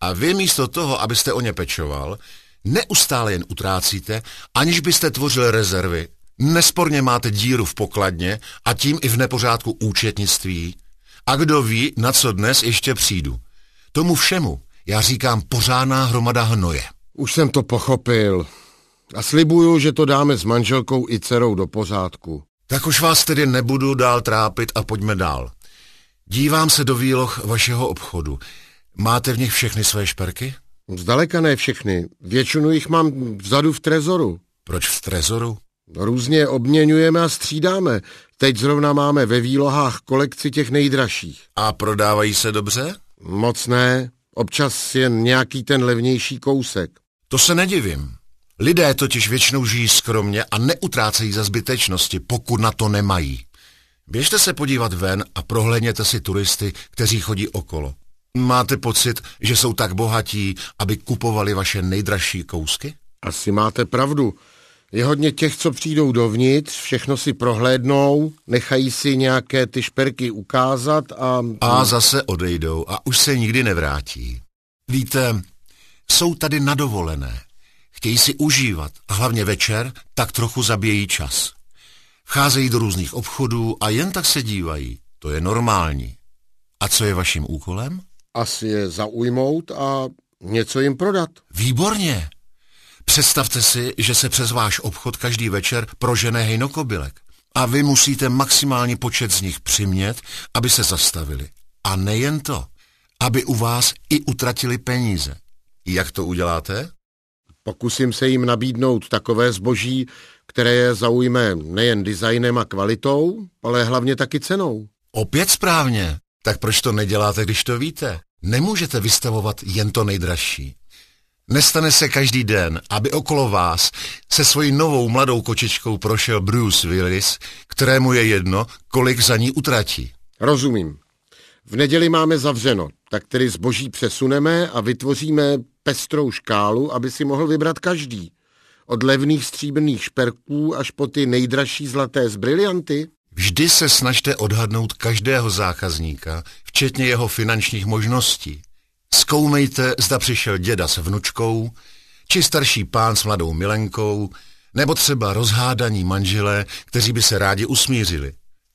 A vy místo toho, abyste o ně pečoval, neustále jen utrácíte, aniž byste tvořil rezervy. Nesporně máte díru v pokladně a tím i v nepořádku účetnictví. A kdo ví, na co dnes ještě přijdu. Tomu všemu já říkám pořádná hromada hnoje. Už jsem to pochopil. A slibuju, že to dáme s manželkou i dcerou do pořádku. Tak už vás tedy nebudu dál trápit a pojďme dál. Dívám se do výloh vašeho obchodu. Máte v nich všechny své šperky? Zdaleka ne všechny. Většinu jich mám vzadu v trezoru. Proč v trezoru? Různě obměňujeme a střídáme. Teď zrovna máme ve výlohách kolekci těch nejdražších. A prodávají se dobře? Moc ne. Občas jen nějaký ten levnější kousek. To se nedivím. Lidé totiž většinou žijí skromně a neutrácejí za zbytečnosti, pokud na to nemají. Běžte se podívat ven a prohlédněte si turisty, kteří chodí okolo. Máte pocit, že jsou tak bohatí, aby kupovali vaše nejdražší kousky? Asi máte pravdu. Je hodně těch, co přijdou dovnitř, všechno si prohlédnou, nechají si nějaké ty šperky ukázat a zase odejdou a už se nikdy nevrátí. Víte, jsou tady na dovolené. Chtějí si užívat a hlavně večer tak trochu zabíjejí čas. Vcházejí do různých obchodů a jen tak se dívají. To je normální. A co je vaším úkolem? Asi je zaujmout a něco jim prodat. Výborně. Představte si, že se přes váš obchod každý večer prožene hejnokobylek. A vy musíte maximální počet z nich přimět, aby se zastavili. A nejen to, aby u vás i utratili peníze. Jak to uděláte? Pokusím se jim nabídnout takové zboží, které je zaujme nejen designem a kvalitou, ale hlavně taky cenou. Opět správně. Tak proč to neděláte, když to víte? Nemůžete vystavovat jen to nejdražší. Nestane se každý den, aby okolo vás se svojí novou mladou kočičkou prošel Bruce Willis, kterému je jedno, kolik za ní utratí. Rozumím. V neděli máme zavřeno, tak tedy zboží přesuneme a vytvoříme pestrou škálu, aby si mohl vybrat každý. Od levných stříbrných šperků až po ty nejdražší zlaté z brilianty. Vždy se snažte odhadnout každého zákazníka, včetně jeho finančních možností. Zkoumejte, zda přišel děda s vnučkou, či starší pán s mladou milenkou, nebo třeba rozhádaní manželé, kteří by se rádi usmířili.